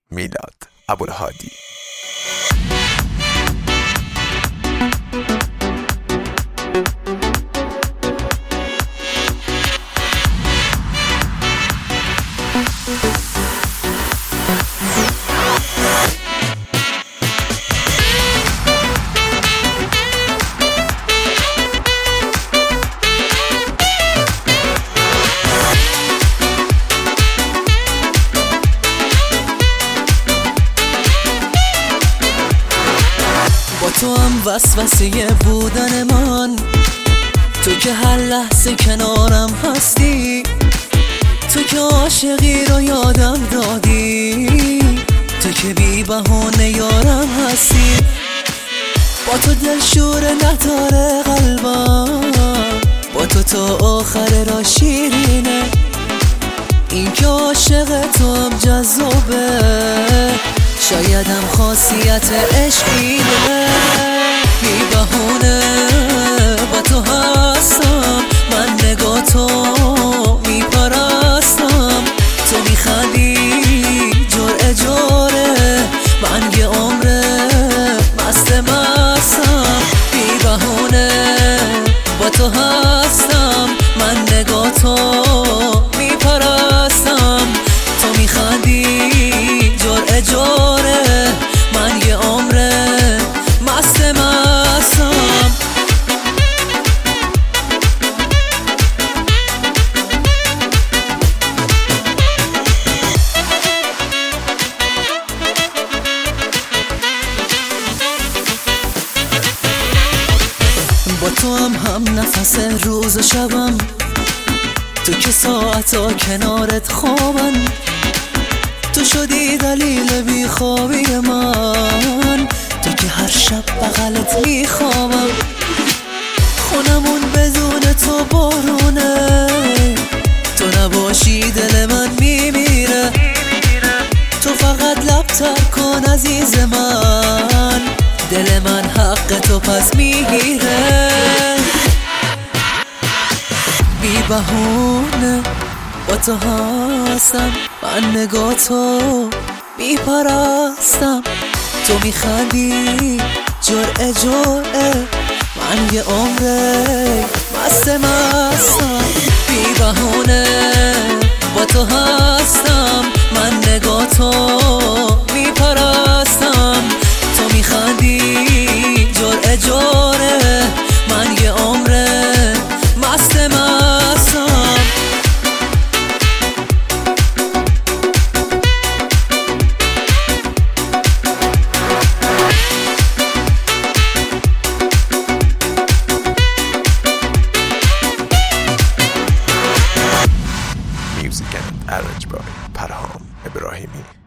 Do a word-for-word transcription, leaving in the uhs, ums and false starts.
میلاد ابوالهادی. تو هم وسوسه بودن من، تو که هر لحظه کنارم هستی، تو که عاشقی رو یادم دادی، تو که بی بهونه یارم هستی. با تو دلشوره نداره قلبم، با تو تا آخر را شیرینه، این که عاشق تو هم جذابه، شایدم خاصیت عشقینه. بی بهونه با تو هستم، من نگاه تو میپرستم، تو میخندی جرعه جوره، من یه عمره مست مستم. بی بهونه با تو هستم، من نگاه تو میپرستم، تو میخندی جرعه جوره، من یه عمره مست مستم. با تو هم هم نفس روز و شبم، تو که ساعتا کنارت خوابن، تو شدی دلیل بیخوابی من، تو که هر شب بغلت میخوابم. خونمون بدون تو بارونه، تو نباشی دل من میمیره، تو فقط لب تر کن عزیز من، دل من حق تو پس میگیره. بی بهونه با تو هستم، من نگاه تو میپرستم، تو میخندی جرعه جرعه، من یه عمره مست مستم. بی بهونه با تو هستم، من نگاه تو میپرستم، تو میخندی جرعه جرعه، من یه عمره مست مستم. Music and arrange by Parham Ibrahimi.